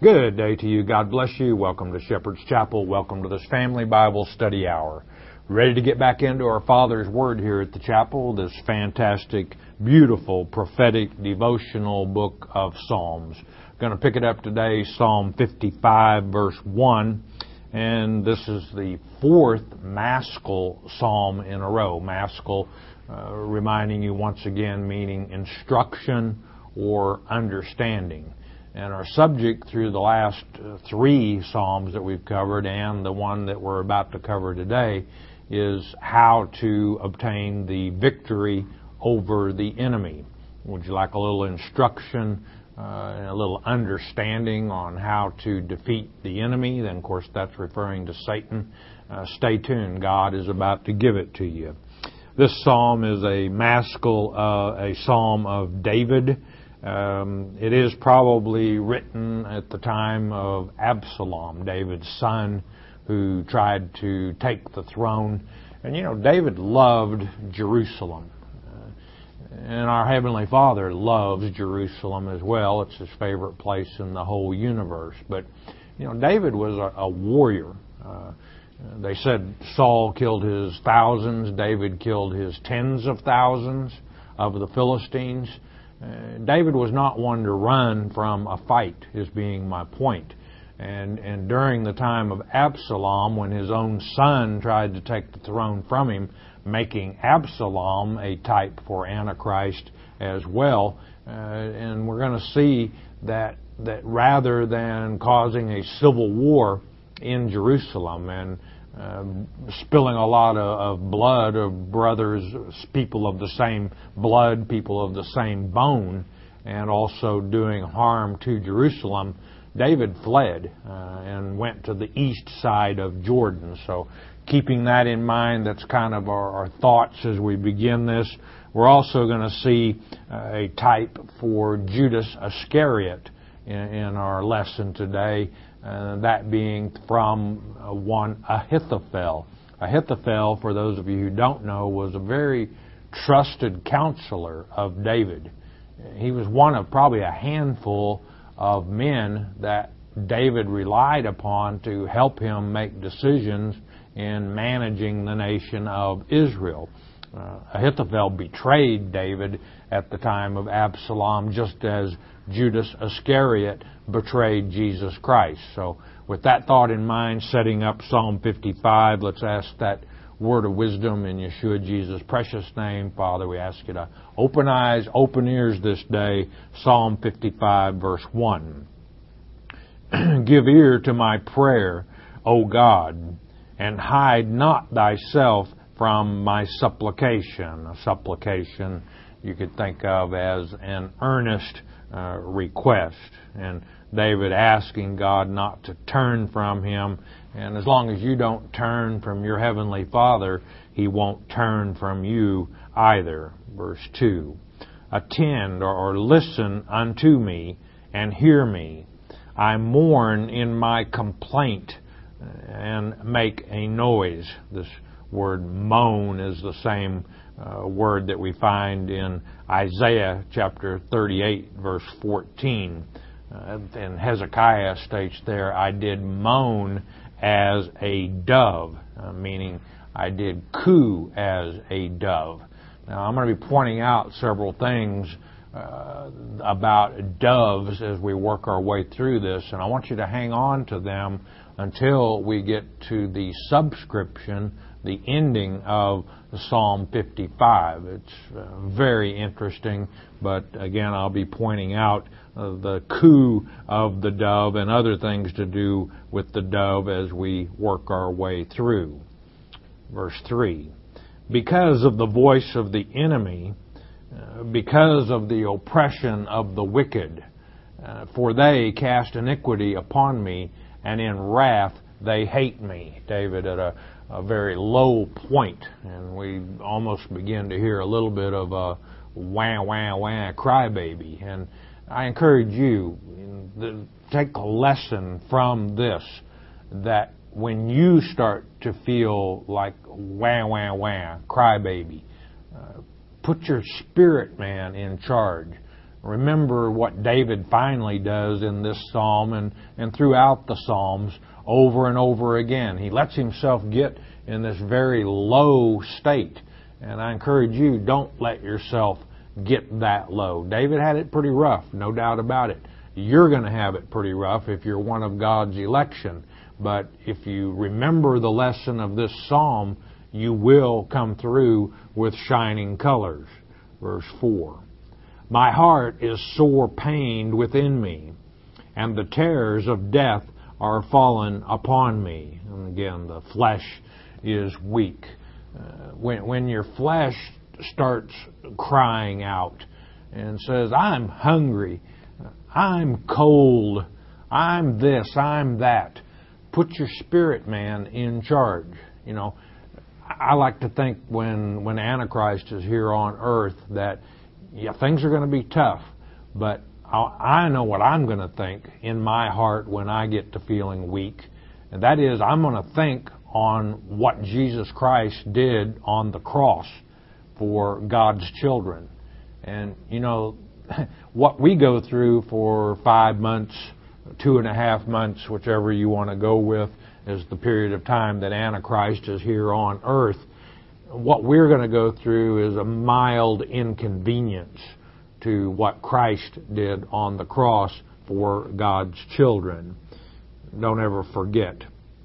Good day to you. God bless you. Welcome to Shepherd's Chapel. Welcome to this Family Bible Study Hour. Ready to get back into our Father's Word here at the chapel, this fantastic, beautiful, prophetic, devotional book of Psalms. Going to pick it up today, Psalm 55, verse 1. And this is the fourth Maskil psalm in a row. Maskil, reminding you once again, meaning instruction or understanding. And our subject through the last three Psalms that we've covered and the one that we're about to cover today is how to obtain the victory over the enemy. Would you like a little instruction and a little understanding on how to defeat the enemy? Then, of course, that's referring to Satan. Stay tuned. God is about to give it to you. This psalm is a Maskil, a psalm of David. It is probably written at the time of Absalom, David's son, who tried to take the throne. And you know, David loved Jerusalem. And our Heavenly Father loves Jerusalem as well. It's his favorite place in the whole universe. But, you know, David was a warrior. They said Saul killed his thousands. David killed his tens of thousands of the Philistines. David was not one to run from a fight, is being my point. And during the time of Absalom, when his own son tried to take the throne from him, making Absalom a type for Antichrist as well, and we're going to see that rather than causing a civil war in Jerusalem and spilling a lot of blood of brothers, people of the same blood, people of the same bone, and also doing harm to Jerusalem, David fled and went to the east side of Jordan. So keeping that in mind, that's kind of our thoughts as we begin this. We're also going to see a type for Judas Iscariot in our lesson today. That being from one Ahithophel. Ahithophel, for those of you who don't know, was a very trusted counselor of David. He was one of probably a handful of men that David relied upon to help him make decisions in managing the nation of Israel. Ahithophel betrayed David at the time of Absalom, just as Judas Iscariot betrayed Jesus Christ. So with that thought in mind, setting up Psalm 55, let's ask that word of wisdom in Yeshua Jesus' precious name. Father, we ask you to open eyes, open ears this day. Psalm 55, verse 1. Give ear to my prayer, O God, and hide not thyself from my supplication. A supplication you could think of as an earnest request. And David asking God not to turn from him. And as long as you don't turn from your Heavenly Father, He won't turn from you either. Verse 2. Attend or listen unto me and hear me. I mourn in my complaint and make a noise. This word moan is the same word that we find in Isaiah chapter 38, verse 14. And Hezekiah states there, I did moan as a dove, meaning I did coo as a dove. Now, I'm going to be pointing out several things about doves as we work our way through this, and I want you to hang on to them until we get to the subscription, the ending of Psalm 55. It's very interesting, but again, I'll be pointing out the coo of the dove and other things to do with the dove as we work our way through. Verse 3. Because of the voice of the enemy, because of the oppression of the wicked, for they cast iniquity upon me, and in wrath they hate me. David at a very low point, and we almost begin to hear a little bit of a wah, wah, wah crybaby. And I encourage you, take a lesson from this, that when you start to feel like wah, wah, wah, crybaby, put your spirit man in charge. Remember what David finally does in this psalm and throughout the Psalms over and over again. He lets himself get in this very low state. And I encourage you, don't let yourself get that low. David had it pretty rough, no doubt about it. You're going to have it pretty rough if you're one of God's election. But if you remember the lesson of this psalm, you will come through with shining colors. Verse 4. My heart is sore pained within me, and the terrors of death are fallen upon me. And again, the flesh is weak. When your flesh starts crying out and says, I'm hungry, I'm cold, I'm this, I'm that, put your spirit man in charge. You know, I like to think when Antichrist is here on earth that, yeah, things are going to be tough, but I know what I'm going to think in my heart when I get to feeling weak, and that is I'm going to think on what Jesus Christ did on the cross for God's children. And, you know, what we go through for 5 months, 2.5 months, whichever you want to go with, is the period of time that Antichrist is here on earth. What we're going to go through is a mild inconvenience to what Christ did on the cross for God's children. Don't ever forget.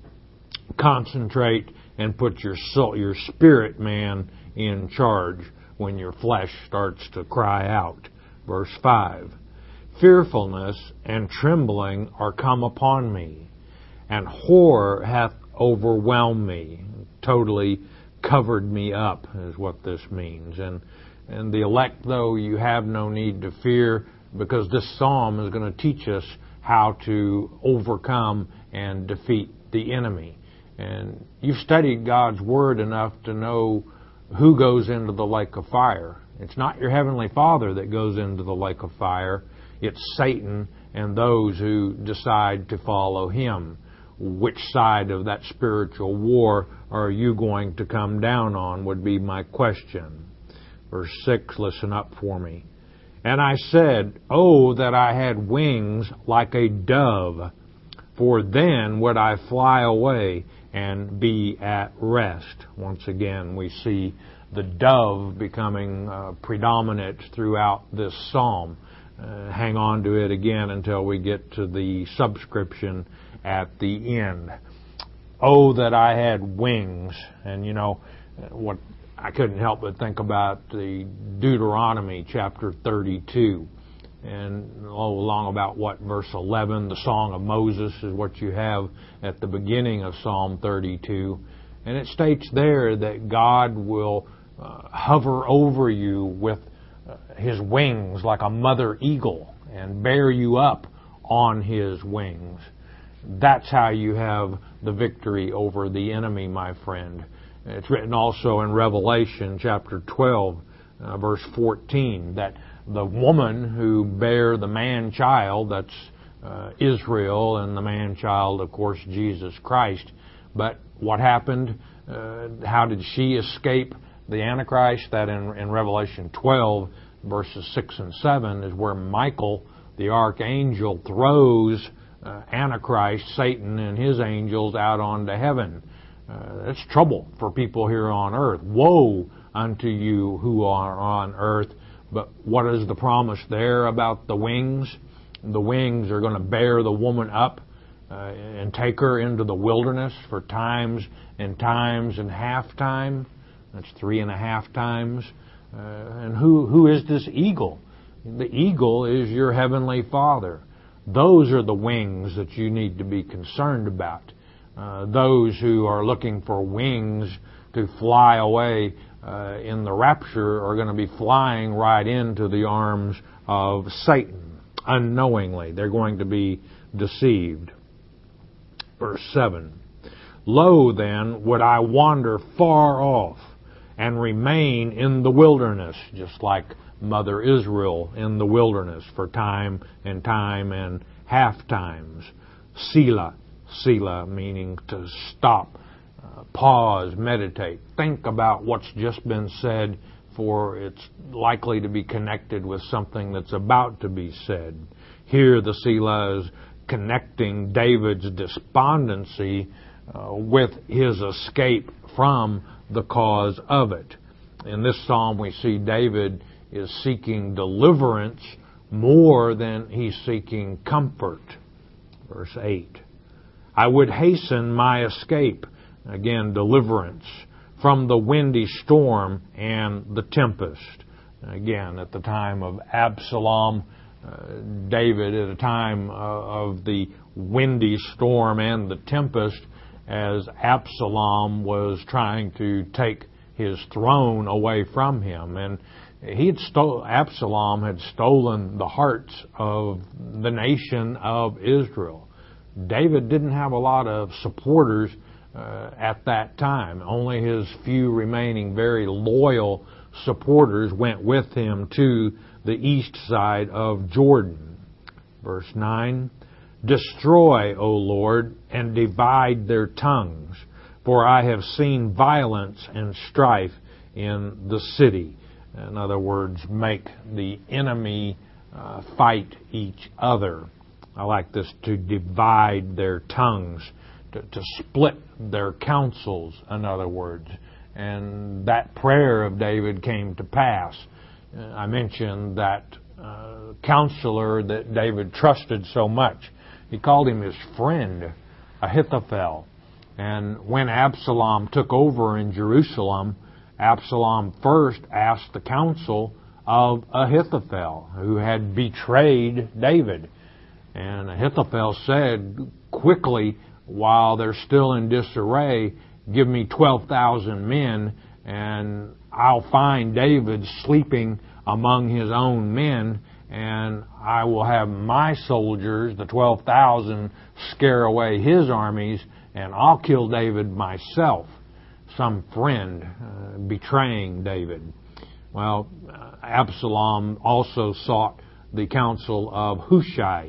Concentrate and put your soul, your spirit man in charge when your flesh starts to cry out. Verse 5. Fearfulness and trembling are come upon me, and horror hath overwhelmed me. Totally covered me up is what this means. And the elect, though, you have no need to fear, because this psalm is going to teach us how to overcome and defeat the enemy. And you've studied God's Word enough to know who goes into the lake of fire. It's not your Heavenly Father that goes into the lake of fire. It's Satan and those who decide to follow him. Which side of that spiritual war are you going to come down on would be my question. Verse 6, listen up for me. And I said, oh, that I had wings like a dove, for then would I fly away and be at rest. Once again, we see the dove becoming predominant throughout this psalm. Hang on to it again until we get to the subscription at the end. Oh, that I had wings. And you know, what I couldn't help but think about the Deuteronomy chapter 32. And along about what, verse 11, the Song of Moses is what you have at the beginning of Psalm 32. And it states there that God will hover over you with His wings like a mother eagle and bear you up on His wings. That's how you have the victory over the enemy, my friend. It's written also in Revelation chapter 12, verse 14, that the woman who bare the man-child, that's Israel, and the man-child, of course, Jesus Christ. But what happened? How did she escape the Antichrist? That in Revelation 12, verses 6 and 7, is where Michael, the archangel, throws Antichrist, Satan, and his angels out onto heaven. It's trouble for people here on earth. Woe unto you who are on earth. But what is the promise there about the wings? The wings are going to bear the woman up and take her into the wilderness for times and half time. That's 3.5 times. And who is this eagle? The eagle is your Heavenly Father. Those are the wings that you need to be concerned about. Those who are looking for wings to fly away in the rapture are going to be flying right into the arms of Satan unknowingly. They're going to be deceived. Verse 7. Lo then, would I wander far off and remain in the wilderness, just like Mother Israel in the wilderness for time and half times. Selah, Selah, meaning to stop, pause, meditate, think about what's just been said, for it's likely to be connected with something that's about to be said. Here the Selah is connecting David's despondency with his escape from the cause of it. In this psalm we see David is seeking deliverance more than he's seeking comfort. Verse 8. I would hasten my escape, again deliverance, from the windy storm and the tempest. Again, at the time of Absalom, David, at a time of the windy storm and the tempest, as Absalom was trying to take his throne away from him. And Absalom had stolen the hearts of the nation of Israel. David didn't have a lot of supporters at that time. Only his few remaining very loyal supporters went with him to the east side of Jordan. Verse 9, Destroy, O Lord, and divide their tongues, for I have seen violence and strife in the city. In other words, make the enemy fight each other. I like this, to divide their tongues, to split their counsels, in other words. And that prayer of David came to pass. I mentioned that counselor that David trusted so much. He called him his friend, Ahithophel. And when Absalom took over in Jerusalem, Absalom first asked the counsel of Ahithophel, who had betrayed David. And Ahithophel said, quickly, while they're still in disarray, give me 12,000 men, and I'll find David sleeping among his own men, and I will have my soldiers, the 12,000, scare away his armies, and I'll kill David myself. Some friend betraying David. Well, Absalom also sought the counsel of Hushai,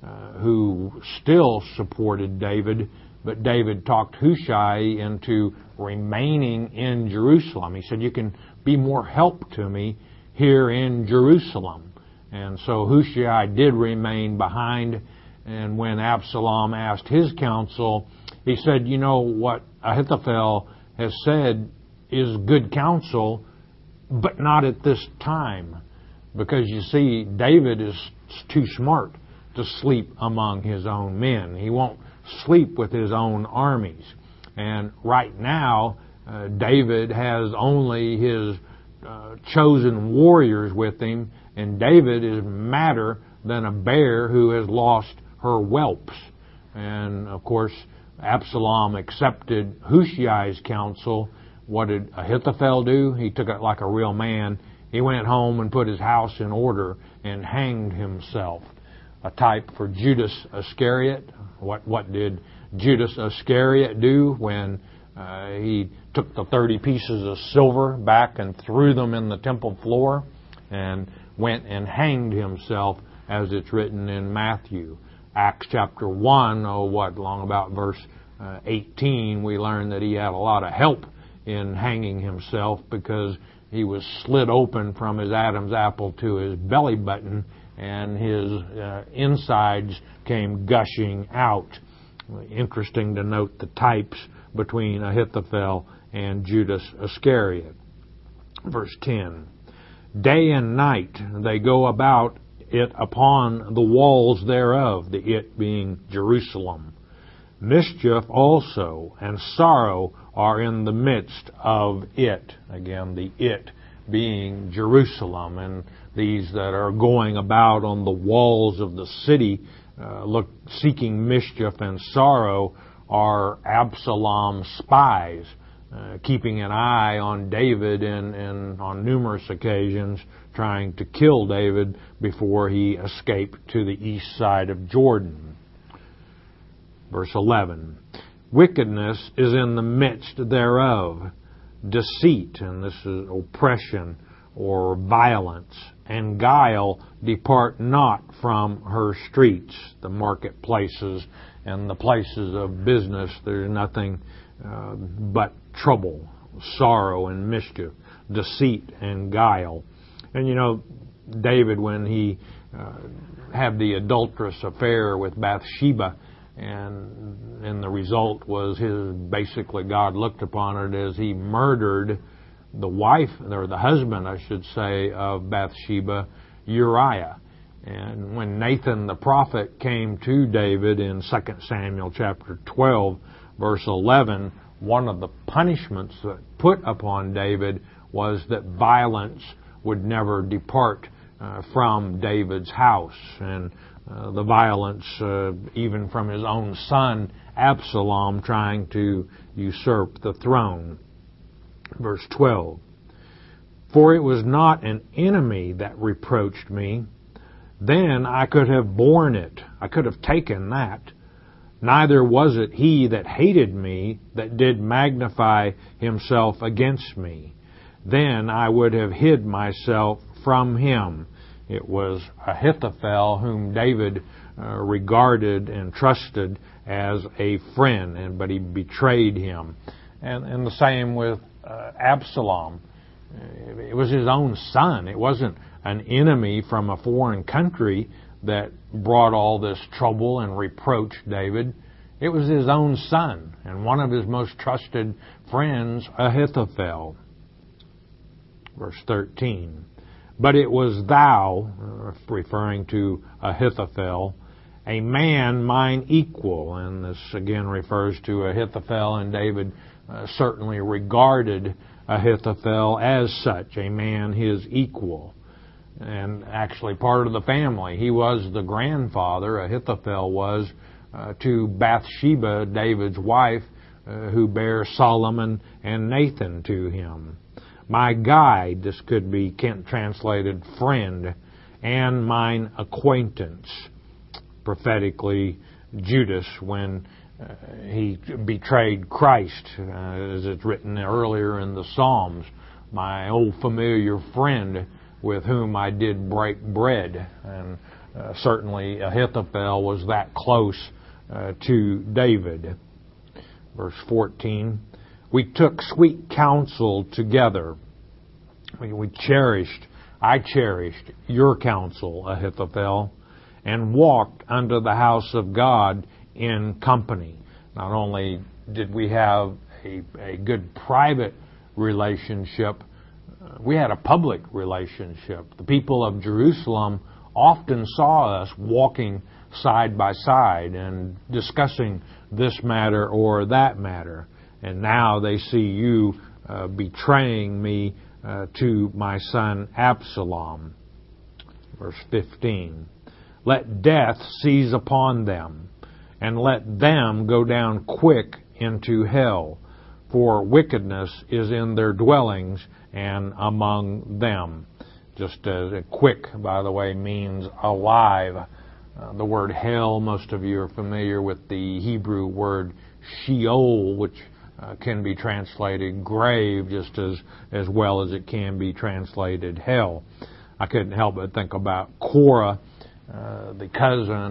who still supported David, but David talked Hushai into remaining in Jerusalem. He said, you can be more help to me here in Jerusalem. And so Hushai did remain behind, and when Absalom asked his counsel, he said, you know, what Ahithophel has said is good counsel, but not at this time. Because you see, David is too smart to sleep among his own men. He won't sleep with his own armies. And right now, David has only his chosen warriors with him, and David is madder than a bear who has lost her whelps. And of course, Absalom accepted Hushai's counsel. What did Ahithophel do? He took it like a real man. He went home and put his house in order and hanged himself. A type for Judas Iscariot. What did Judas Iscariot do when he took the 30 pieces of silver back and threw them in the temple floor and went and hanged himself, as it's written in Matthew. Acts chapter 1, along about verse 18, we learn that he had a lot of help in hanging himself because he was slit open from his Adam's apple to his belly button, and his insides came gushing out. Interesting to note the types between Ahithophel and Judas Iscariot. Verse 10, Day and night they go about it upon the walls thereof, the it being Jerusalem. Mischief also and sorrow are in the midst of it. Again, the it being Jerusalem. And these that are going about on the walls of the city seeking mischief and sorrow are Absalom's spies, keeping an eye on David and on numerous occasions trying to kill David before he escaped to the east side of Jordan. Verse 11, Wickedness is in the midst thereof, deceit, and this is oppression or violence, and guile depart not from her streets, the marketplaces and the places of business. There's nothing but trouble, sorrow, and mischief. deceit and guile. And David, when he had the adulterous affair with Bathsheba, and the result was basically God looked upon it as he murdered the wife, or the husband, I should say, of Bathsheba, Uriah. And when Nathan the prophet came to David in 2 Samuel chapter 12, verse 11, one of the punishments that put upon David was that violence would never depart from David's house, and the violence even from his own son Absalom trying to usurp the throne. Verse 12, "For it was not an enemy that reproached me, then I could have borne it, I could have taken that. Neither was it he that hated me that did magnify himself against me. Then I would have hid myself from him." It was Ahithophel whom David regarded and trusted as a friend, but he betrayed him. And the same with Absalom. It was his own son. It wasn't an enemy from a foreign country that brought all this trouble and reproached David. It was his own son and one of his most trusted friends, Ahithophel. Verse 13, "But it was thou," referring to Ahithophel, "a man mine equal." And this again refers to Ahithophel, and David certainly regarded Ahithophel as such, a man his equal. And actually part of the family. He was the grandfather, Ahithophel was, to Bathsheba, David's wife, who bare Solomon and Nathan to him. "My guide," this could be translated friend, "and mine acquaintance." Prophetically, Judas, when he betrayed Christ, as it's written earlier in the Psalms, "My old familiar friend with whom I did break bread." And certainly Ahithophel was that close to David. Verse 14, "We took sweet counsel together." I cherished your counsel, Ahithophel, "and walked unto the house of God in company." Not only did we have a good private relationship, we had a public relationship. The people of Jerusalem often saw us walking side by side and discussing this matter or that matter. And now they see you betraying me to my son Absalom. Verse 15, "Let death seize upon them, and let them go down quick into hell, for wickedness is in their dwellings and among them." Just as quick, by the way, means alive. The word hell, most of you are familiar with the Hebrew word Sheol, which can be translated grave just as well as it can be translated hell. I couldn't help but think about Korah, the cousin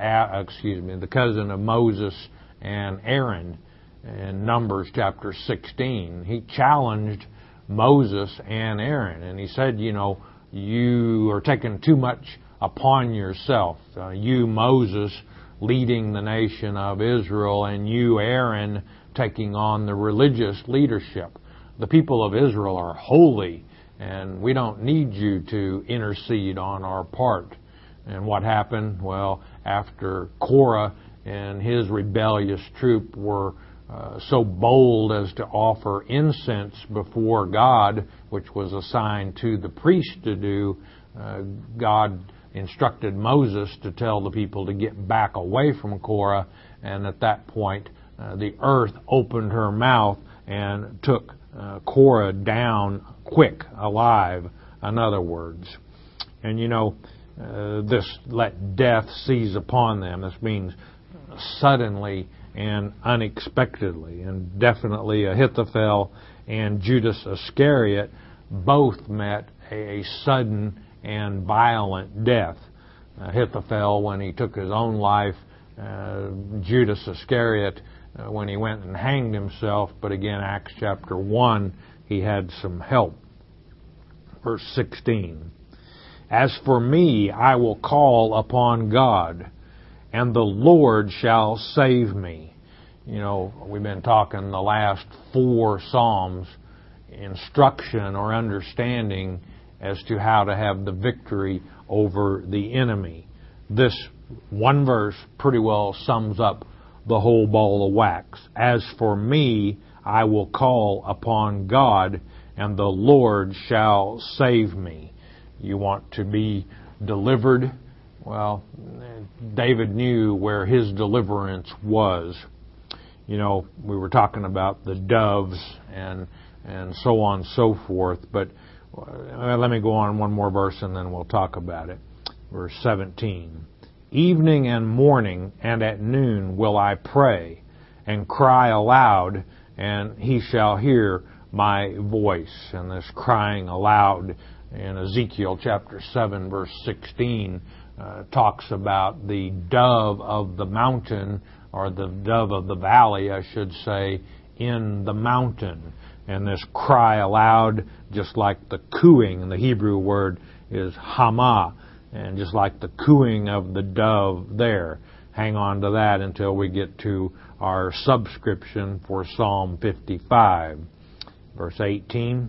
of Moses and Aaron in Numbers chapter 16. He challenged Moses and Aaron, and he said, you are taking too much upon yourself. You, Moses, leading the nation of Israel, and you, Aaron, taking on the religious leadership. The people of Israel are holy, and we don't need you to intercede on our part. And what happened? Well, after Korah and his rebellious troop were so bold as to offer incense before God, which was assigned to the priest to do, God instructed Moses to tell the people to get back away from Korah, and at that point the earth opened her mouth and took Korah down quick, alive, in other words. And this "let death seize upon them," this means suddenly and unexpectedly. And definitely Ahithophel and Judas Iscariot both met a sudden and violent death. Ahithophel when he took his own life, Judas Iscariot when he went and hanged himself, but again, Acts chapter 1, he had some help. Verse 16. As for me, I will call upon God, and the Lord shall save me. You know, we've been talking the last 4 Psalms, instruction or understanding as to how to have the victory over the enemy. This one verse pretty well sums up the whole ball of wax. As for me, I will call upon God, and the Lord shall save me. You want to be delivered? Well, David knew where his deliverance was. You know, we were talking about the doves and so on and so forth, but let me go on one more verse and then we'll talk about it. Verse 17. Evening and morning and at noon will I pray and cry aloud, and he shall hear my voice. And this crying aloud in Ezekiel chapter 7 verse 16 talks about the dove of the mountain, or the dove of the valley, I should say, in the mountain. And this cry aloud, just like the cooing, and the Hebrew word is hama, and just like the cooing of the dove there. Hang on to that until we get to our subscription for Psalm 55. Verse 18.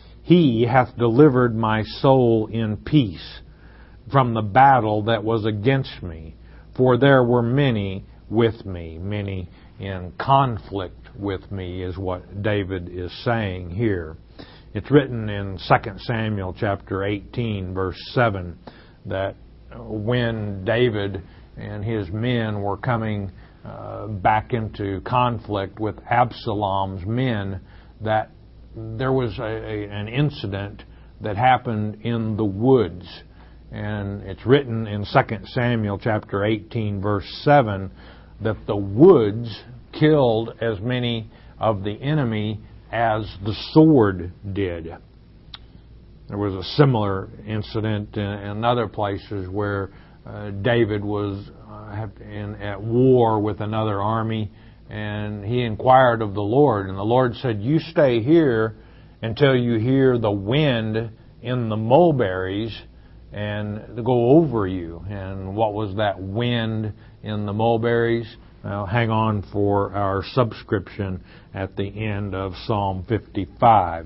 He hath delivered my soul in peace from the battle that was against me, for there were many with me. Many in conflict with me is what David is saying here. It's written in 2 Samuel chapter 18 verse 7 that when David and his men were coming back into conflict with Absalom's men, that there was an incident that happened in the woods. And it's written in 2 Samuel chapter 18 verse 7 that the woods killed as many of the enemy as the sword did. There was a similar incident in other places where David was at war with another army, and he inquired of the Lord, and the Lord said, "You stay here until you hear the wind in the mulberries and go over you." And what was that wind in the mulberries? Well, hang on for our subscription at the end of Psalm 55.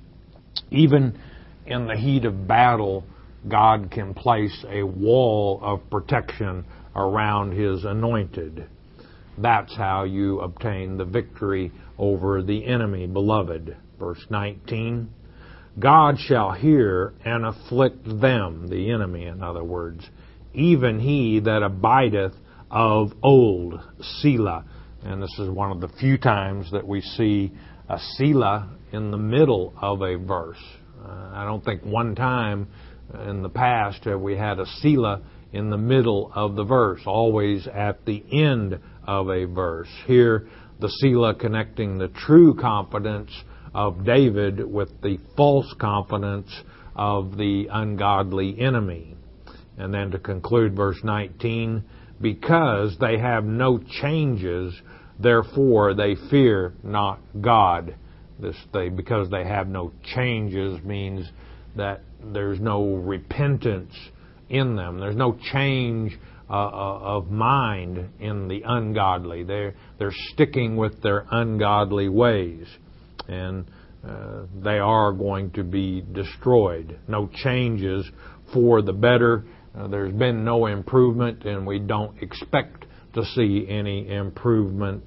Even in the heat of battle, God can place a wall of protection around His anointed. That's how you obtain the victory over the enemy, beloved. Verse 19. God shall hear and afflict them, the enemy in other words, even he that abideth of old, Selah. And this is one of the few times that we see a Selah in the middle of a verse. I don't think one time in the past have we had a Selah in the middle of the verse, always at the end of a verse. Here, the Selah connecting the true confidence of David with the false confidence of the ungodly enemy. And then to conclude verse 19, because they have no changes, therefore they fear not God. Because they have no changes means that there's no repentance in them. There's no change of mind in the ungodly. They're sticking with their ungodly ways, and they are going to be destroyed. No changes for the better. There's been no improvement, and we don't expect to see any improvement.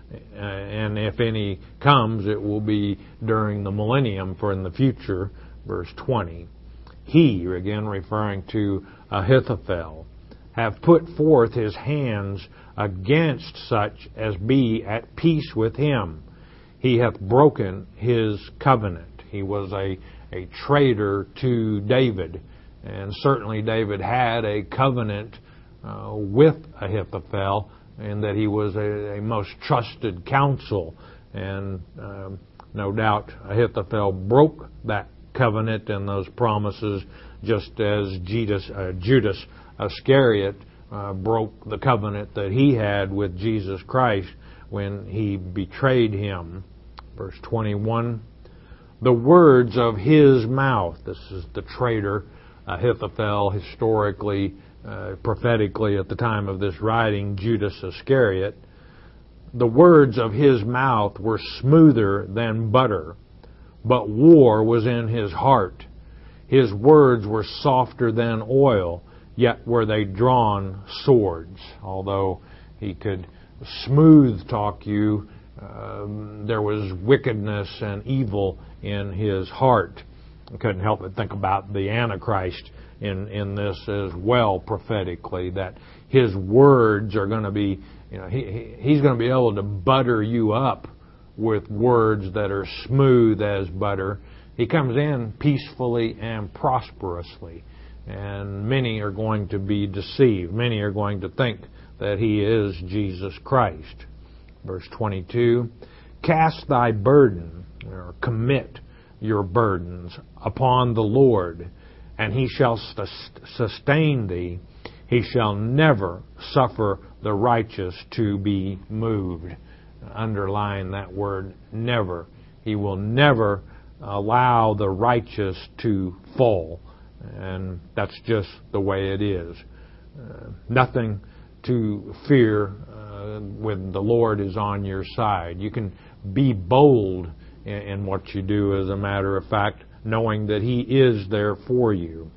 And if any comes, it will be during the millennium, for in the future. Verse 20. He, again referring to Ahithophel, have put forth his hands against such as be at peace with him. He hath broken his covenant. He was a traitor to David. And certainly David had a covenant with Ahithophel, in that he was a most trusted counsel. And no doubt Ahithophel broke that covenant and those promises, just as Judas Iscariot broke the covenant that he had with Jesus Christ when he betrayed him. Verse 21, The words of his mouth. This is the traitor Ahithophel, historically, prophetically at the time of this writing, Judas Iscariot. The words of his mouth were smoother than butter, but war was in his heart. His words were softer than oil, yet were they drawn swords. Although he could smooth talk you, there was wickedness and evil in his heart. I couldn't help but think about the Antichrist in this as well, prophetically, that his words are going to be, he's going to be able to butter you up with words that are smooth as butter. He comes in peacefully and prosperously, and many are going to be deceived. Many are going to think that he is Jesus Christ. Verse 22, cast thy burden, or commit your burdens upon the Lord, and he shall sustain thee. He shall never suffer the righteous to be moved. Underline that word, never. He will never allow the righteous to fall. And that's just the way it is. Nothing to fear when the Lord is on your side. You can be bold in what you do, as a matter of fact, knowing that he is there for you.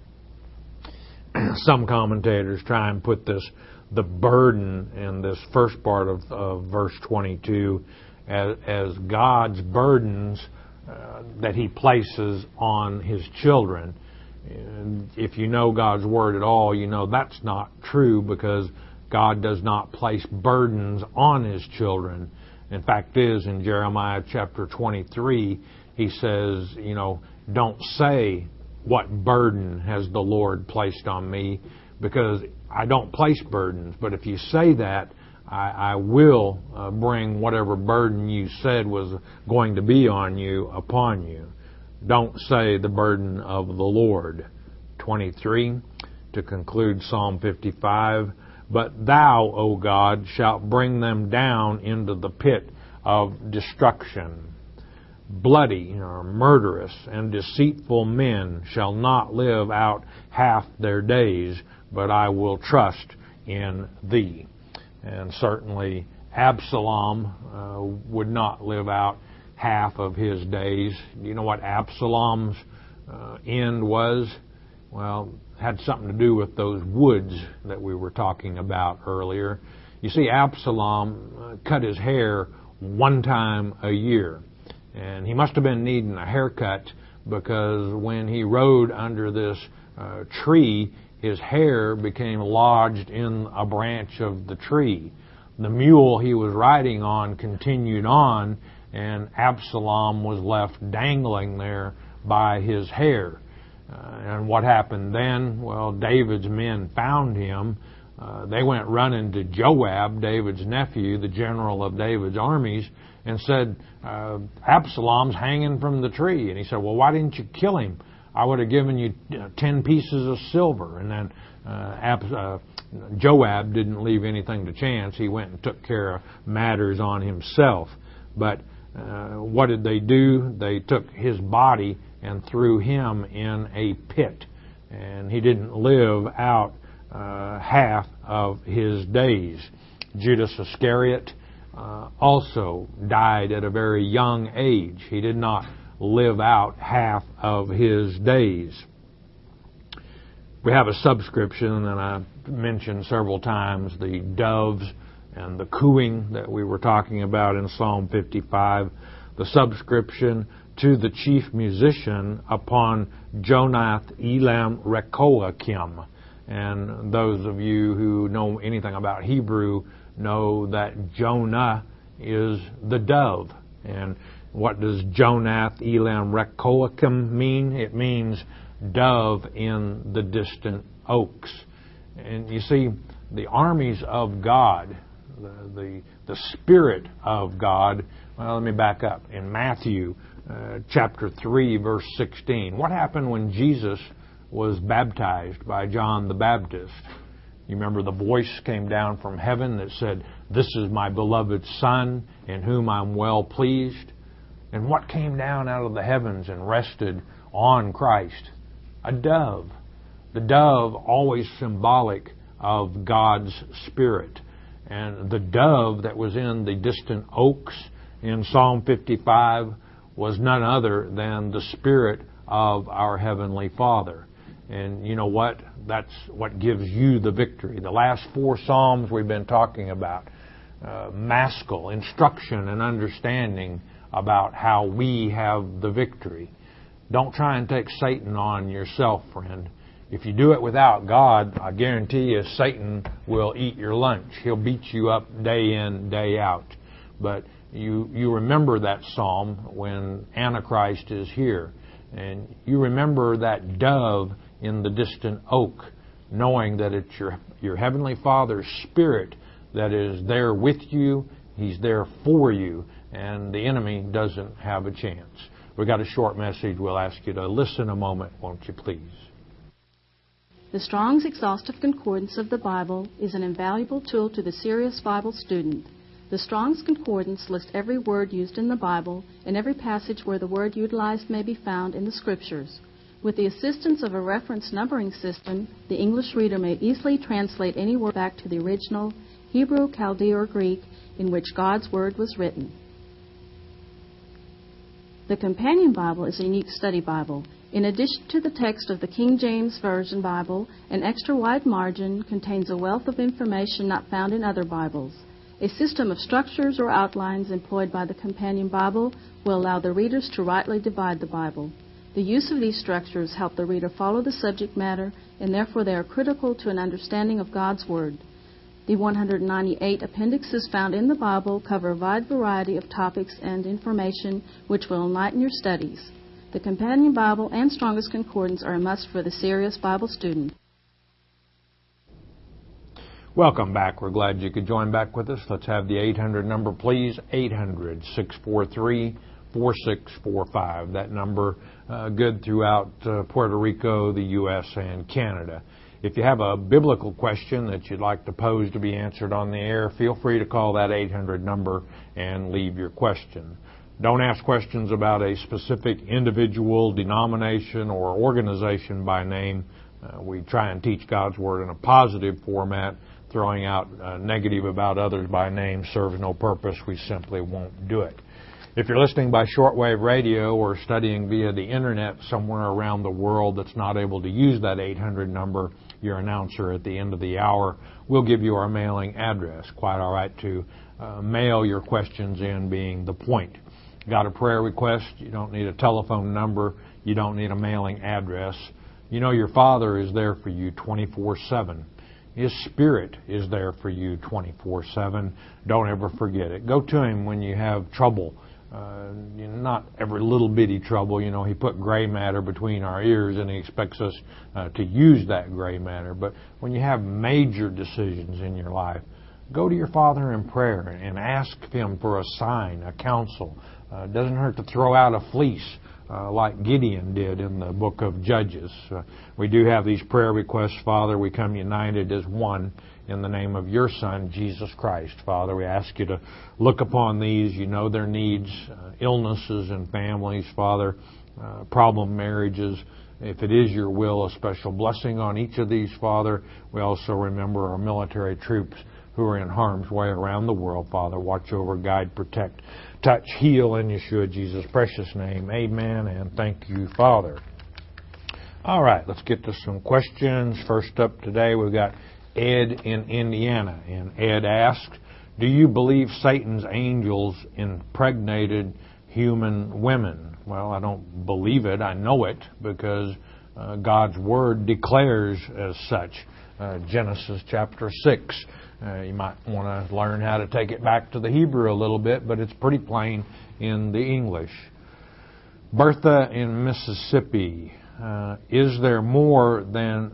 Some commentators try and put the burden in this first part of verse 22 as God's burdens that he places on his children. And if you know God's Word at all, you know that's not true, because God does not place burdens on his children. In fact, in Jeremiah chapter 23, he says, don't say, what burden has the Lord placed on me, because I don't place burdens. But if you say that, I will bring whatever burden you said was going to be on you upon you. Don't say the burden of the Lord. 23, to conclude Psalm 55, but thou, O God, shalt bring them down into the pit of destruction. Bloody or murderous and deceitful men shall not live out half their days, but I will trust in thee. And certainly Absalom would not live out half of his days. Do you know what Absalom's end was? Well, it had something to do with those woods that we were talking about earlier. You see, Absalom cut his hair one time a year. And he must have been needing a haircut, because when he rode under this tree, his hair became lodged in a branch of the tree. The mule he was riding on continued on, and Absalom was left dangling there by his hair. And what happened then? Well, David's men found him. They went running to Joab, David's nephew, the general of David's armies, and said, Absalom's hanging from the tree. And he said, well, why didn't you kill him? I would have given you 10 pieces of silver. And then Joab didn't leave anything to chance. He went and took care of matters on himself. But what did they do? They took his body and threw him in a pit. And he didn't live out half of his days. Judas Iscariot also died at a very young age. He did not live out half of his days. We have a subscription, and I mentioned several times the doves and the cooing that we were talking about in Psalm 55. The subscription to the chief musician upon Jonath Elam Rekoakim. And those of you who know anything about Hebrew know that Jonah is the dove. And what does Jonath Elam Rekoakim mean? It means dove in the distant oaks. And you see, the armies of God, the Spirit of God, well, let me back up. In Matthew chapter 3, verse 16, what happened when Jesus was baptized by John the Baptist? You remember the voice came down from heaven that said, "This is my beloved Son, in whom I'm well pleased." And what came down out of the heavens and rested on Christ? A dove. The dove, always symbolic of God's Spirit. And the dove that was in the distant oaks in Psalm 55 was none other than the Spirit of our Heavenly Father. And you know what? That's what gives you the victory. The last 4 Psalms we've been talking about, maskil, instruction and understanding about how we have the victory. Don't try and take Satan on yourself, friend. If you do it without God, I guarantee you Satan will eat your lunch. He'll beat you up day in, day out. But you remember that psalm when Antichrist is here. And you remember that dove in the distant oak, knowing that it's your Heavenly Father's Spirit that is there with you. He's there for you. And the enemy doesn't have a chance. We've got a short message. We'll ask you to listen a moment, won't you please? The Strong's Exhaustive Concordance of the Bible is an invaluable tool to the serious Bible student. The Strong's Concordance lists every word used in the Bible and every passage where the word utilized may be found in the Scriptures. With the assistance of a reference numbering system, the English reader may easily translate any word back to the original Hebrew, Chaldee, or Greek in which God's Word was written. The Companion Bible is a unique study Bible. In addition to the text of the King James Version Bible, an extra wide margin contains a wealth of information not found in other Bibles. A system of structures or outlines employed by the Companion Bible will allow the readers to rightly divide the Bible. The use of these structures help the reader follow the subject matter, and therefore they are critical to an understanding of God's Word. The 198 appendixes found in the Bible cover a wide variety of topics and information which will enlighten your studies. The Companion Bible and Strong's Concordance are a must for the serious Bible student. Welcome back. We're glad you could join back with us. Let's have the 800 number, please. 800-643-4645. That number good throughout Puerto Rico, the U.S., and Canada. If you have a biblical question that you'd like to pose to be answered on the air, feel free to call that 800 number and leave your question. Don't ask questions about a specific individual, denomination, or organization by name. We try and teach God's Word in a positive format. Throwing out negative about others by name serves no purpose. We simply won't do it. If you're listening by shortwave radio or studying via the Internet somewhere around the world that's not able to use that 800 number, your announcer at the end of the hour will give you our mailing address. Quite all right to mail your questions in, being the point. Got a prayer request? You don't need a telephone number. You don't need a mailing address. You know your Father is there for you 24/7. His Spirit is there for you 24/7. Don't ever forget it. Go to Him when you have trouble. Not every little bitty trouble. You know, He put gray matter between our ears and He expects us to use that gray matter. But when you have major decisions in your life, go to your Father in prayer and ask Him for a sign, a counsel. It doesn't hurt to throw out a fleece like Gideon did in the book of Judges. We do have these prayer requests, Father. We come united as one in the name of your Son, Jesus Christ. Father, we ask you to look upon these. You know their needs, illnesses in families, Father, problem marriages. If it is your will, a special blessing on each of these, Father. We also remember our military troops who are in harm's way around the world, Father. Watch over, guide, protect, touch, heal in Yeshua Jesus' precious name. Amen, and thank you, Father. All right, let's get to some questions. First up today, we've got Ed in Indiana. And Ed asked, do you believe Satan's angels impregnated human women? Well, I don't believe it. I know it because God's Word declares as such. Genesis chapter 6. You might want to learn how to take it back to the Hebrew a little bit, but it's pretty plain in the English. Bertha in Mississippi. Are there more than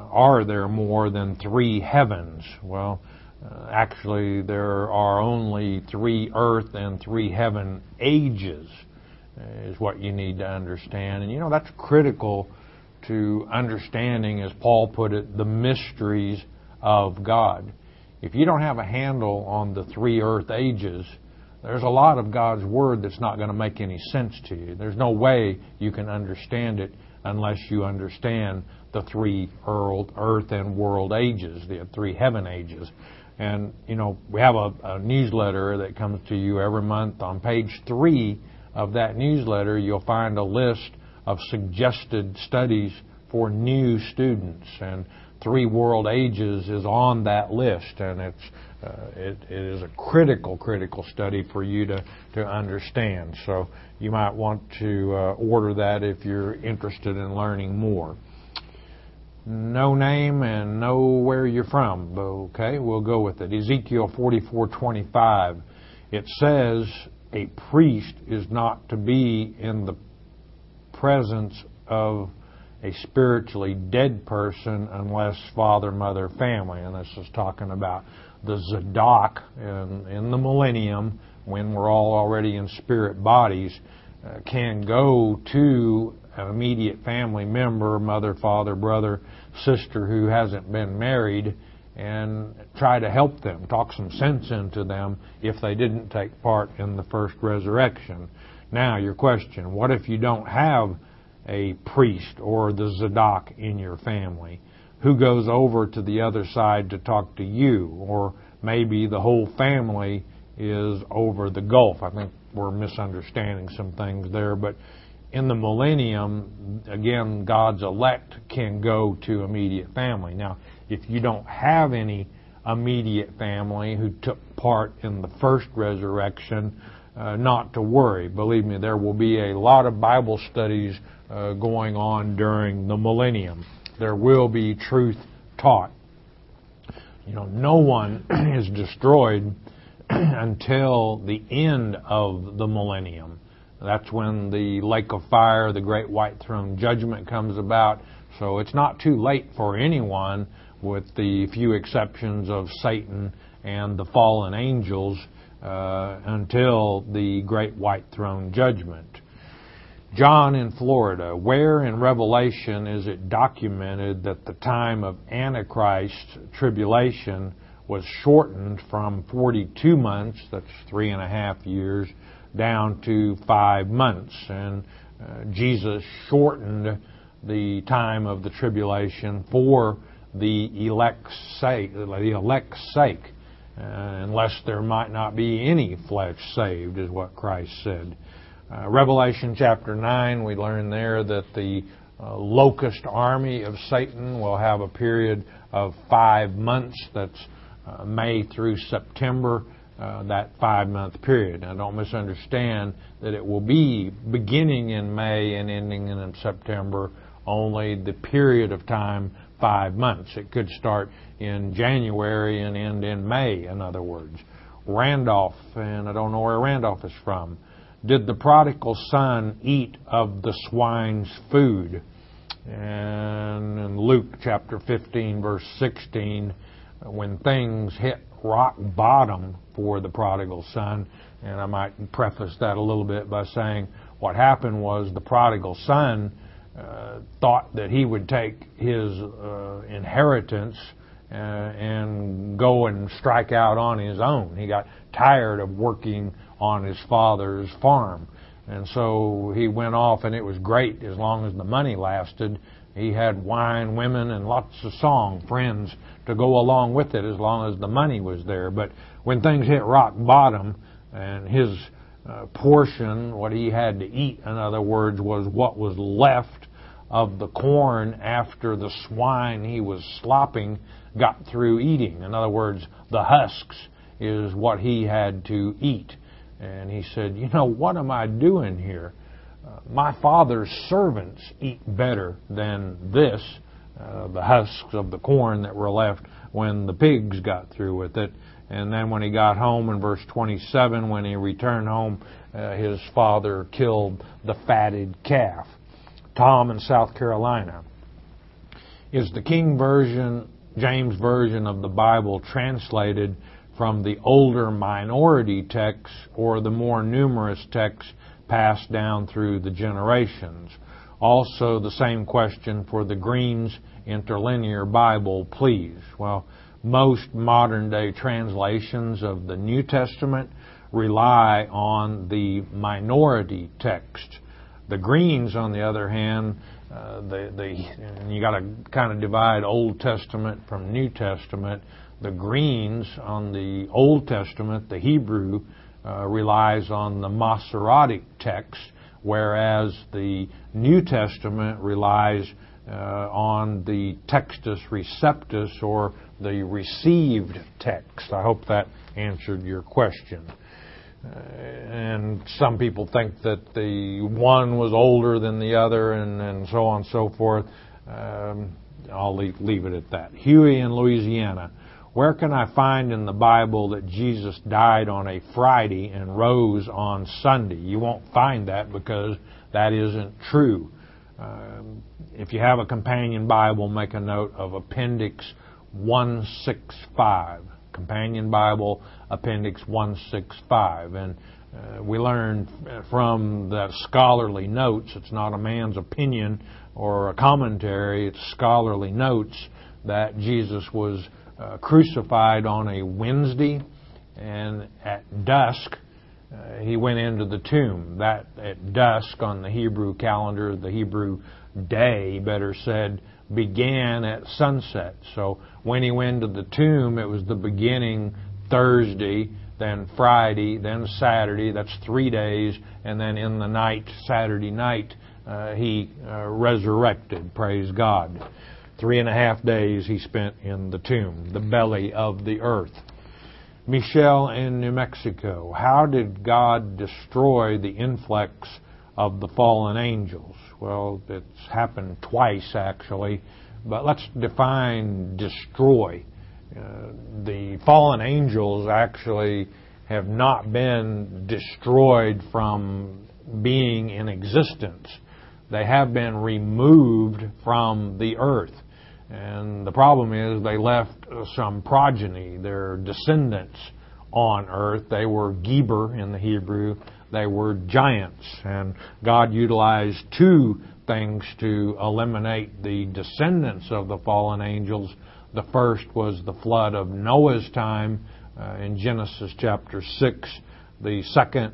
3 heavens? Well, actually, there are only 3 earth and 3 heaven ages, is what you need to understand. And, you know, that's critical to understanding, as Paul put it, the mysteries of God. If you don't have a handle on the 3 earth ages, there's a lot of God's Word that's not going to make any sense to you. There's no way you can understand it unless you understand the three earth and world ages, the three heaven ages. And, we have a newsletter that comes to you every month. On page 3 of that newsletter, you'll find a list of suggested studies for new students. And three world ages is on that list. And it is a critical study for you to understand. So you might want to order that if you're interested in learning more. No name and know where you're from. Okay, we'll go with it. Ezekiel 44:25. It says a priest is not to be in the presence of a spiritually dead person unless father, mother, family. And this is talking about the Zadok in the millennium, when we're all already in spirit bodies, can go to an immediate family member, mother, father, brother, sister who hasn't been married, and try to help them, talk some sense into them if they didn't take part in the first resurrection. Now, your question, what if you don't have a priest or the Zadok in your family? Who goes over to the other side to talk to you? Or maybe the whole family is over the gulf. I think we're misunderstanding some things there, but in the millennium, again, God's elect can go to immediate family. Now, if you don't have any immediate family who took part in the first resurrection, not to worry. Believe me, there will be a lot of Bible studies going on during the millennium. There will be truth taught. No one is destroyed until the end of the millennium. That's when the lake of fire, the great white throne judgment comes about. So it's not too late for anyone, with the few exceptions of Satan and the fallen angels, until the great white throne judgment. John in Florida, where in Revelation is it documented that the time of Antichrist's tribulation was shortened from 42 months, that's 3.5 years, down to 5 months? And Jesus shortened the time of the tribulation for the elect's sake, unless there might not be any flesh saved, is what Christ said. Revelation chapter 9, we learn there that the locust army of Satan will have a period of 5 months. That's May through September, that 5-month period. Now, don't misunderstand that it will be beginning in May and ending in September, only the period of time 5 months. It could start in January and end in May, in other words. Randolph, and I don't know where Randolph is from. Did the prodigal son eat of the swine's food? And in Luke chapter 15, verse 16, when things hit rock bottom for the prodigal son, and I might preface that a little bit by saying what happened was the prodigal son thought that he would take his inheritance and go and strike out on his own. He got tired of working on his father's farm. And so he went off, and it was great as long as the money lasted. He had wine, women, and lots of song, friends to go along with it as long as the money was there. But when things hit rock bottom and his portion, what he had to eat, in other words, was what was left of the corn after the swine he was slopping got through eating. In other words, the husks is what he had to eat. And he said, what am I doing here? My father's servants eat better than this, the husks of the corn that were left when the pigs got through with it. And then when he got home in verse 27, when he returned home, his father killed the fatted calf. Tom in South Carolina. Is the King James Version of the Bible translated from the older minority texts or the more numerous texts passed down through the generations? Also, the same question for the Green's Interlinear Bible, please. Well, most modern-day translations of the New Testament rely on the minority text. The Greens, on the other hand, you got to kind of divide Old Testament from New Testament. The Greens on the Old Testament, the Hebrew, relies on the Masoretic text, whereas the New Testament relies on the Textus Receptus, or the received text. I hope that answered your question. And some people think that the one was older than the other, and so on and so forth. I'll leave it at that. Huey in Louisiana. Where can I find in the Bible that Jesus died on a Friday and rose on Sunday? You won't find that because that isn't true. If you have a companion Bible, make a note of Appendix 165. Companion Bible, Appendix 165. And we learn from the scholarly notes, it's not a man's opinion or a commentary, it's scholarly notes, that Jesus was crucified on a Wednesday, and at dusk he went into the tomb. That at dusk on the Hebrew calendar, the Hebrew day, better said, began at sunset. So when he went to the tomb, it was the beginning Thursday, then Friday, then Saturday. That's 3 days. And then in the night, Saturday night, he resurrected. Praise God. 3.5 days he spent in the tomb, the belly of the earth. Michelle in New Mexico. How did God destroy the influx of the fallen angels? Well, it's happened twice, actually. But let's define destroy. The fallen angels actually have not been destroyed from being in existence. They have been removed from the earth. And the problem is they left some progeny, their descendants, on earth. They were Geber in the Hebrew. They were giants. And God utilized two things to eliminate the descendants of the fallen angels. The first was the flood of Noah's time in Genesis chapter 6. The second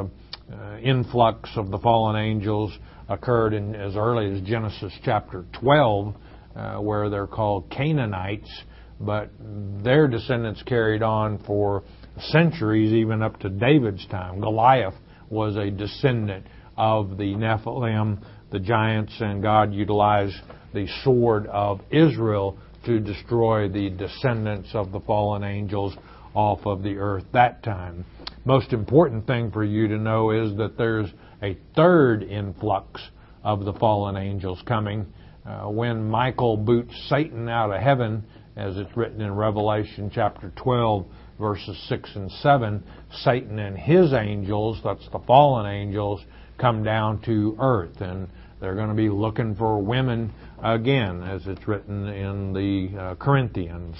influx of the fallen angels occurred in as early as Genesis chapter 12, where they're called Canaanites, but their descendants carried on for centuries, even up to David's time. Goliath was a descendant of the Nephilim, the giants, and God utilized the sword of Israel to destroy the descendants of the fallen angels off of the earth that time. Most important thing for you to know is that there's a third influx of the fallen angels coming. When Michael boots Satan out of heaven, as it's written in Revelation chapter 12, verses 6 and 7, Satan and his angels, that's the fallen angels, come down to earth. And they're going to be looking for women again, as it's written in the Corinthians.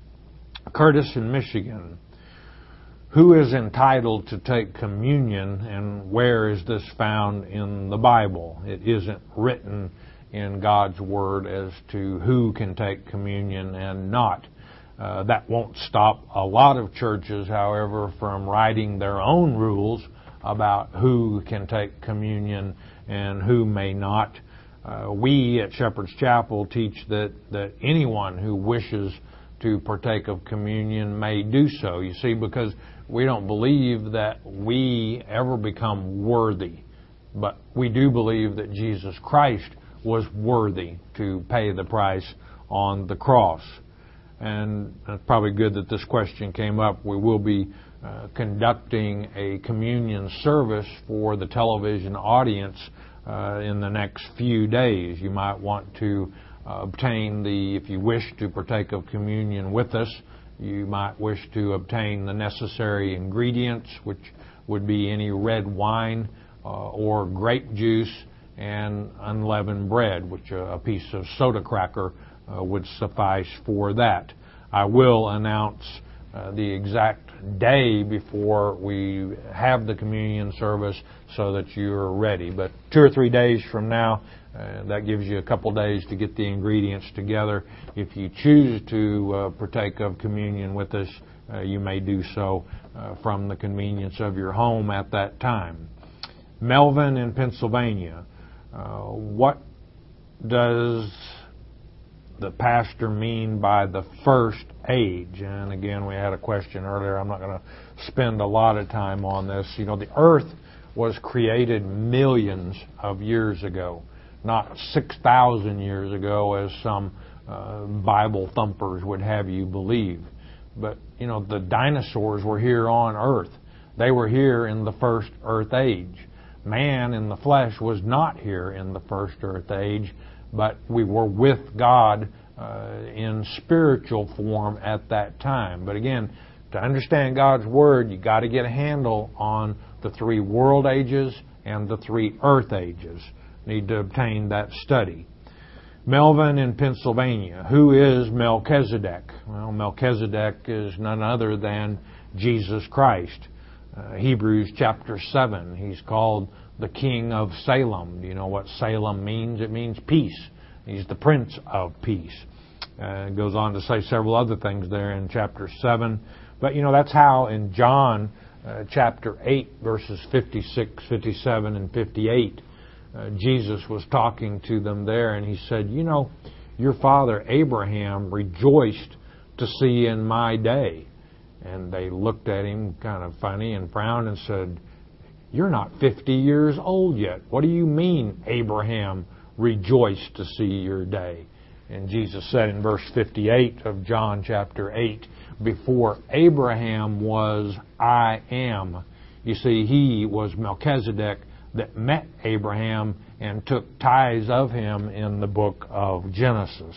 Curtis in Michigan. Who is entitled to take communion, and where is this found in the Bible? It isn't written in God's Word as to who can take communion and not. That won't stop a lot of churches, however, from writing their own rules about who can take communion and who may not. We at Shepherd's Chapel teach that anyone who wishes to partake of communion may do so. You see, because we don't believe that we ever become worthy, but we do believe that Jesus Christ was worthy to pay the price on the cross. And it's probably good that this question came up. We will be conducting a communion service for the television audience in the next few days. You might want to obtain if you wish to partake of communion with us, you might wish to obtain the necessary ingredients, which would be any red wine or grape juice and unleavened bread, which a piece of soda cracker would suffice for that. I will announce the exact day before we have the communion service so that you're ready. But 2 or 3 days from now, that gives you a couple days to get the ingredients together. If you choose to partake of communion with us, you may do so from the convenience of your home at that time. Melvin in Pennsylvania. What does the pastor mean by the first age? And again, we had a question earlier. I'm not going to spend a lot of time on this. You know, the earth was created millions of years ago, not 6,000 years ago as some Bible thumpers would have you believe. But, you know, the dinosaurs were here on earth. They were here in the first earth age. Man in the flesh was not here in the first earth age, but we were with God in spiritual form at that time. But again, to understand God's Word, you got to get a handle on the 3 world ages and the 3 earth ages. Need to obtain that study. Melvin in Pennsylvania. Who is Melchizedek? Well, Melchizedek is none other than Jesus Christ. Hebrews chapter 7. He's called the King of Salem. Do you know what Salem means? It means peace. He's the Prince of Peace. It goes on to say several other things there in chapter 7. But, you know, that's how in John chapter 8, verses 56, 57, and 58, Jesus was talking to them there, and he said, you know, your father Abraham rejoiced to see in my day. And they looked at him kind of funny and frowned and said, you're not 50 years old yet. What do you mean Abraham rejoiced to see your day? And Jesus said in verse 58 of John chapter 8, before Abraham was, I am. You see, he was Melchizedek that met Abraham and took tithes of him in the book of Genesis.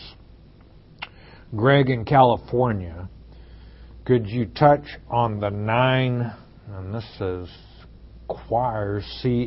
Greg in California, could you touch on the 9, and this says choirs,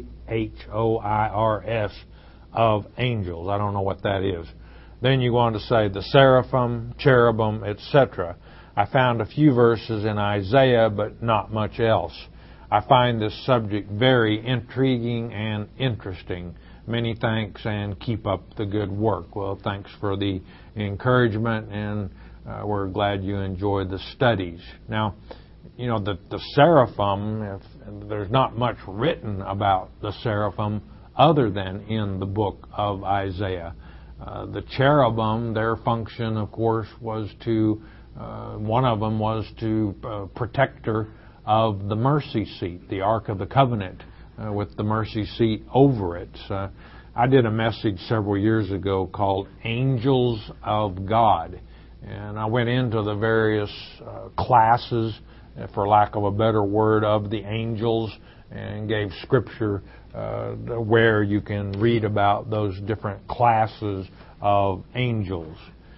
C-H-O-I-R-S, of angels. I don't know what that is. Then you go on to say the seraphim, cherubim, etc. I found a few verses in Isaiah, but not much else. I find this subject very intriguing and interesting. Many thanks and keep up the good work. Well, thanks for the encouragement, and we're glad you enjoyed the studies. Now, you know, the seraphim, there's not much written about the seraphim other than in the book of Isaiah. The cherubim, their function, of course, was to, one of them was to protector of the mercy seat, the Ark of the Covenant, with the mercy seat over it. I did a message several years ago called Angels of God, and I went into the various classes, for lack of a better word, of the angels, and gave scripture where you can read about those different classes of angels.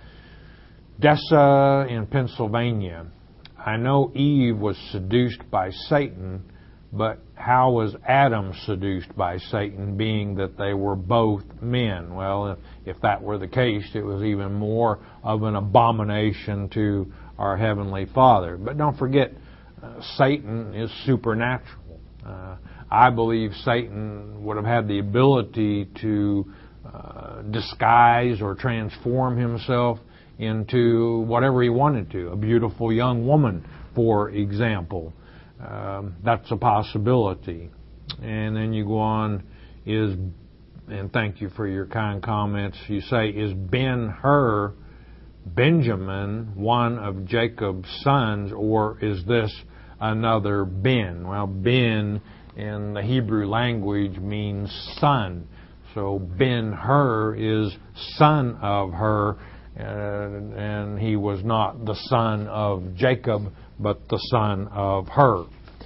Dessa in Pennsylvania. I know Eve was seduced by Satan, but how was Adam seduced by Satan, being that they were both men? Well, if that were the case, it was even more of an abomination to our Heavenly Father. But don't forget, Satan is supernatural. I believe Satan would have had the ability to disguise or transform himself into whatever he wanted to. A beautiful young woman, for example. That's a possibility. And then you go on, and thank you for your kind comments, you say, is Ben-Hur, Benjamin, one of Jacob's sons, or is this another Ben? Well, Ben in the Hebrew language means son. So Ben-Hur is son of Hur, and he was not the son of Jacob, but the son of Hur.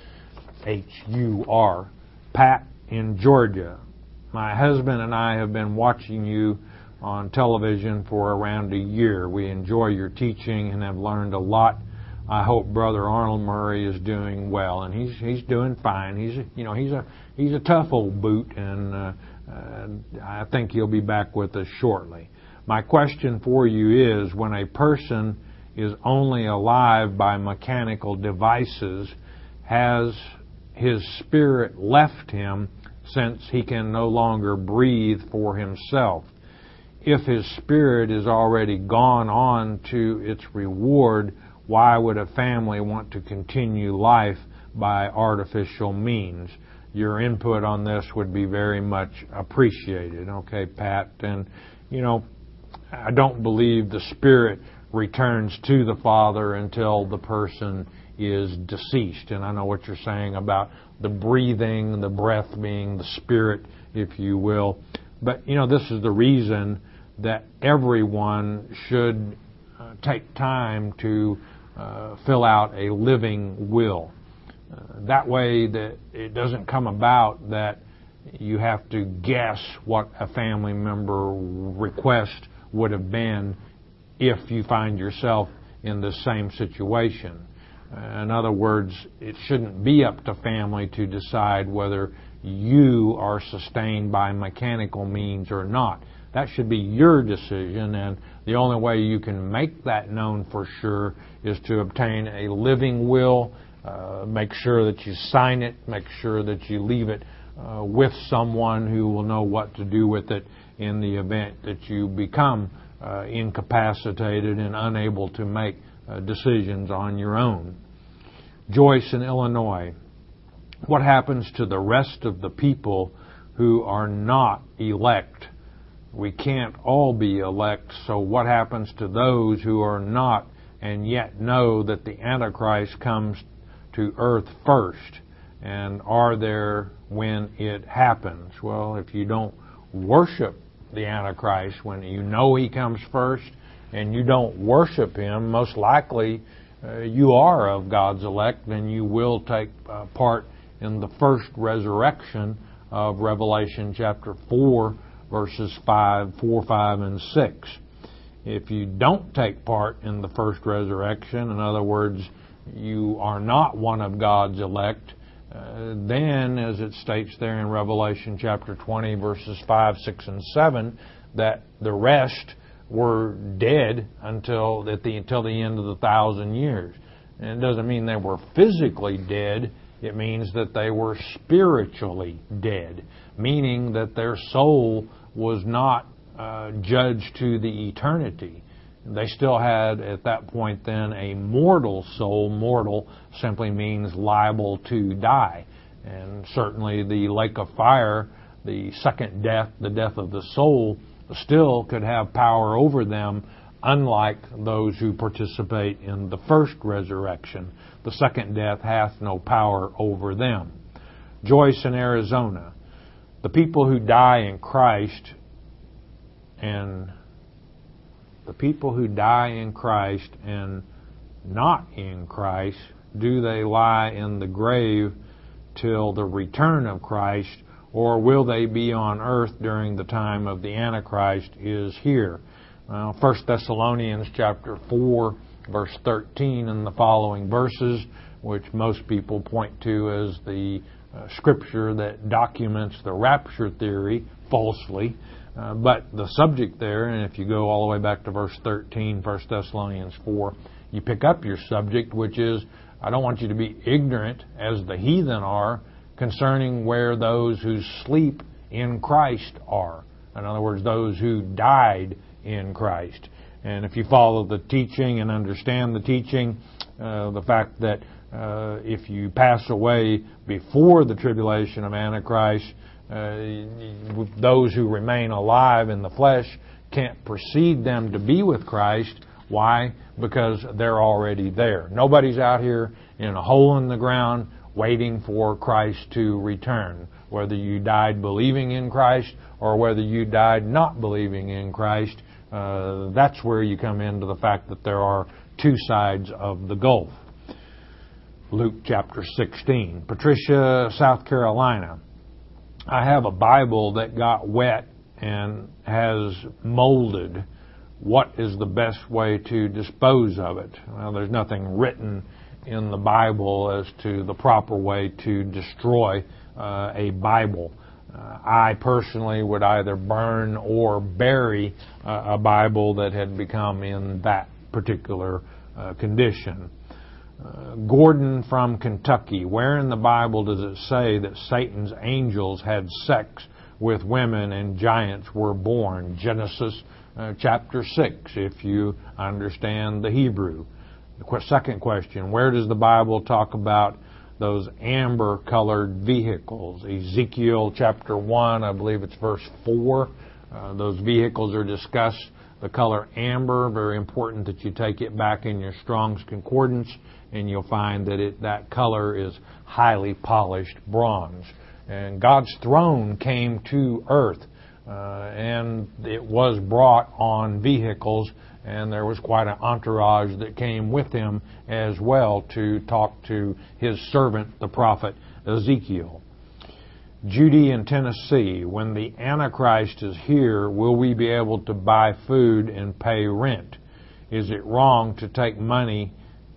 H-U-R. Pat in Georgia. My husband and I have been watching you on television for around a year. We enjoy your teaching and have learned a lot. I hope Brother Arnold Murray is doing well, and he's doing fine. He's a tough old boot, and I think he'll be back with us shortly. My question for you is, when a person is only alive by mechanical devices, has his spirit left him since he can no longer breathe for himself? If his spirit is already gone on to its reward, why would a family want to continue life by artificial means? Your input on this would be very much appreciated. Okay, Pat? And, I don't believe the spirit returns to the Father until the person is deceased. And I know what you're saying about the breathing, the breath being the spirit, if you will. But, this is the reason that everyone should take time to fill out a living will. That way that it doesn't come about that you have to guess what a family member request would have been if you find yourself in the same situation. In other words, it shouldn't be up to family to decide whether you are sustained by mechanical means or not. That should be your decision, and the only way you can make that known for sure is to obtain a living will. Make sure that you sign it. Make sure that you leave it with someone who will know what to do with it in the event that you become incapacitated and unable to make decisions on your own. Joyce in Illinois. What happens to the rest of the people who are not elect? We can't all be elect, so what happens to those who are not and yet know that the Antichrist comes to earth first? And are there when it happens? Well, if you don't worship the Antichrist when you know he comes first and you don't worship him, most likely you are of God's elect, and you will take part in the first resurrection of Revelation chapter 4, verses 4, 5, and 6. If you don't take part in the first resurrection, in other words, you are not one of God's elect, then, as it states there in Revelation chapter 20, verses 5, 6, and 7, that the rest were dead until the end of the 1,000 years. And it doesn't mean they were physically dead. It means that they were spiritually dead, meaning that their soul was not judged to the eternity. They still had, at that point then, a mortal soul. Mortal simply means liable to die. And certainly the lake of fire, the second death, the death of the soul, still could have power over them, unlike those who participate in the first resurrection. The second death hath no power over them. Joyce in Arizona. The people who die in Christ and not in Christ, do they lie in the grave till the return of Christ, or will they be on earth during the time of the Antichrist is here? Well, 1 Thessalonians chapter 4, verse 13 and the following verses, which most people point to as the scripture that documents the rapture theory falsely. But the subject there, and if you go all the way back to verse 13, 1 Thessalonians 4, you pick up your subject, which is, I don't want you to be ignorant, as the heathen are, concerning where those who sleep in Christ are. In other words, those who died in Christ. And if you follow the teaching and understand the teaching, the fact that if you pass away before the tribulation of Antichrist, those who remain alive in the flesh can't precede them to be with Christ. Why? Because they're already there. Nobody's out here in a hole in the ground waiting for Christ to return. Whether you died believing in Christ or whether you died not believing in Christ, that's where you come into the fact that there are two sides of the gulf. Luke chapter 16. Patricia, South Carolina. I have a Bible that got wet and has molded. What is the best way to dispose of it? Well, there's nothing written in the Bible as to the proper way to destroy a Bible. I personally would either burn or bury a Bible that had become in that particular condition. Gordon from Kentucky, where in the Bible does it say that Satan's angels had sex with women and giants were born? Genesis chapter 6, if you understand the Hebrew. The second question, where does the Bible talk about those amber-colored vehicles? Ezekiel chapter 1, I believe it's verse 4. Those vehicles are discussed. The color amber, very important that you take it back in your Strong's Concordance, and you'll find that that color is highly polished bronze. And God's throne came to earth, and it was brought on vehicles, and there was quite an entourage that came with him as well to talk to his servant, the prophet Ezekiel. Judy in Tennessee, when the Antichrist is here, will we be able to buy food and pay rent? Is it wrong to take money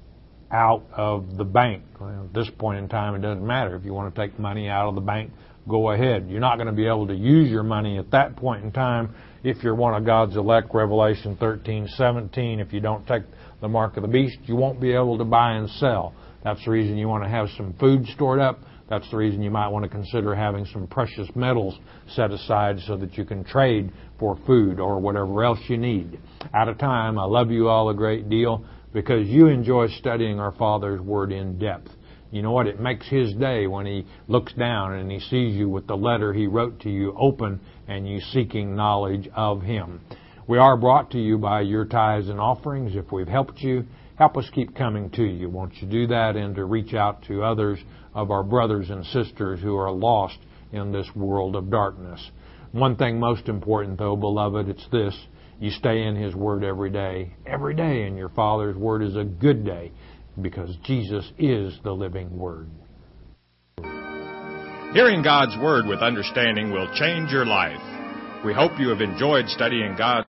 out of the bank? Well, at this point in time, it doesn't matter. If you want to take money out of the bank, go ahead. You're not going to be able to use your money at that point in time if you're one of God's elect, Revelation 13:17. If you don't take the mark of the beast, you won't be able to buy and sell. That's the reason you want to have some food stored up. That's the reason you might want to consider having some precious metals set aside so that you can trade for food or whatever else you need. Out of time, I love you all a great deal because you enjoy studying our Father's Word in depth. You know what? It makes His day when He looks down and He sees you with the letter He wrote to you open and you seeking knowledge of Him. We are brought to you by your tithes and offerings. If we've helped you, help us keep coming to you. Won't you do that and to reach out to others of our brothers and sisters who are lost in this world of darkness. One thing most important, though, beloved, it's this. You stay in His Word every day. Every day in your Father's Word is a good day because Jesus is the living Word. Hearing God's Word with understanding will change your life. We hope you have enjoyed studying God.